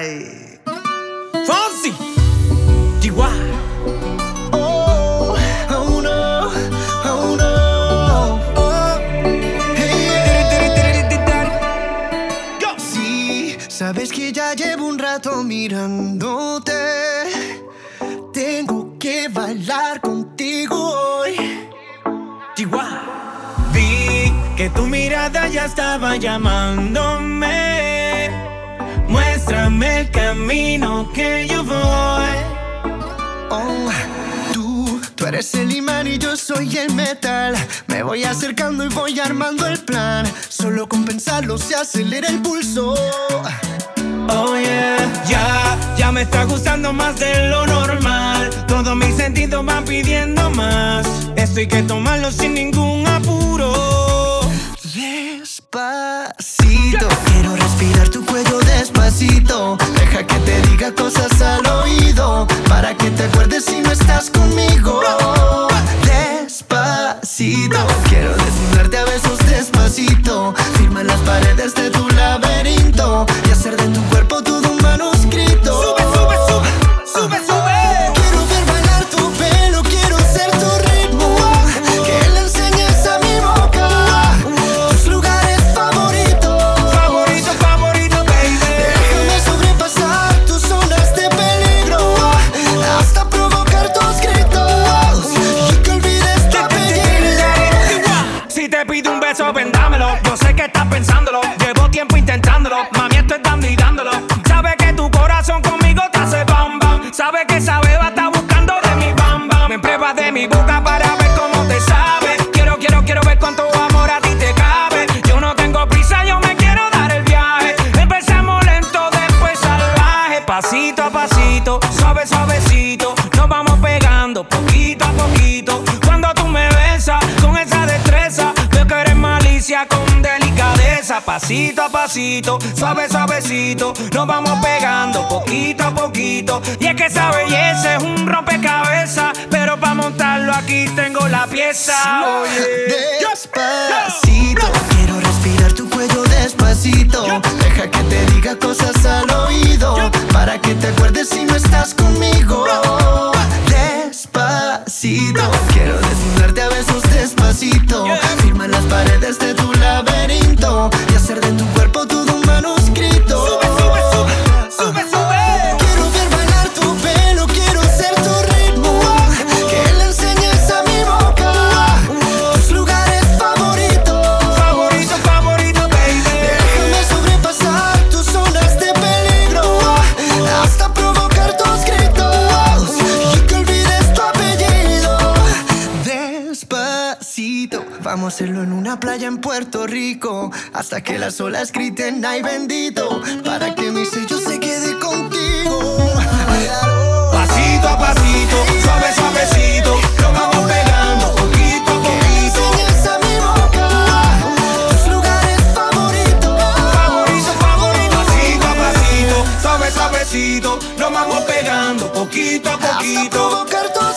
Ay. Fonsi, Chihuahua. Oh, oh no, oh no. Oh, hey. Go. Sí, sabes que ya llevo un rato mirándote. Tengo que bailar contigo hoy. Chihuahua. Vi que tu mirada ya estaba llamándome. Muéstrame el camino que yo voy. Oh, tú eres el imán y yo soy el metal. Me voy acercando y voy armando el plan. Solo con pensarlo se acelera el pulso. Oh yeah, ya me está gustando más de lo normal. Todos mis sentidos van pidiendo más. Esto hay que tomarlo sin ningún apuro. Despacito, quiero respirar tu cuello despacito. Deja que te diga cosas al oído, para que te acuerdes si no estás conmigo. Despacito, quiero desnudarte a besos despacito. Firma en las paredes de tu laberinto y hacer de tu cuerpo todo un manuscrito. Sube, sube, sube, sube, sube. Quiero ver bailar tu pelo, quiero ser tu ritmo. Que le enseñes a mi boca tus lugares favoritos. Favorito, favorito, baby. Déjame sobrepasar tus zonas de peligro, hasta provocar tus gritos y que olvides tu apellido. Si te pido un beso, ven dámelo. Yo sé que estás pensándolo, llevo tiempo intentándolo. Mami, esto es dando y dándolo. Sabe que tu corazón conmigo te hace bam bam. Sabe que esa beba está buscando de mi bam bam. Me pruebas de mi boca para ver cómo te sabe. Quiero ver cuánto amor a ti te cabe. Yo no tengo prisa, yo me quiero dar el viaje. Empezamos lento, después salvaje. Pasito a pasito, suave, suavecito. Nos vamos pegando poquito a poquito. Cuando tú me besas con esa destreza, veo que eres malicia con delicadeza. Pasito a pasito, suave, suavecito. Nos vamos pegando poquito a poquito. Y es que esa belleza es un rompecabezas, pero para montarlo aquí tengo la pieza. Despacito, quiero respirar tu cuello despacito. Deja que te diga cosas al oído, para que te acuerdes si no estás conmigo. Despacito, quiero desnudarte a besos despacito. Firma en las paredes de tu laberinto y hacer de tu cuerpo todo un manuscrito. Sube, sube, sube, sube, sube. Quiero ver bailar tu pelo, quiero ser tu ritmo. Que le enseñes a mi boca tus lugares favoritos. Favorito, favorito, baby. Déjame sobrepasar tus zonas de peligro, hasta provocar tus gritos y que olvides tu apellido. Despacito, vamos a hacerlo en una playa en Puerto Rico, hasta que las olas griten ay bendito, para que mi sello se quede contigo. Pasito a pasito, suave, suavecito. Nos vamos pegando poquito a Que le poquito. enseñes a mi boca tus lugares favoritos. Favorito, favorito. Pasito a pasito, suave, suavecito. Nos vamos pegando poquito a Hasta poquito. provocar tus